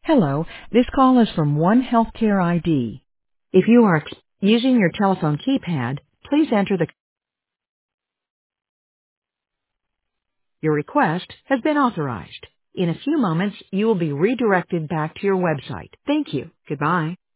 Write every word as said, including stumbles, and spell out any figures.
Hello, this call is from One Healthcare I D. If you are ex- using your telephone keypad, please enter the... Your request has been authorized. In a few moments, you will be redirected back to your website. Thank you. Goodbye.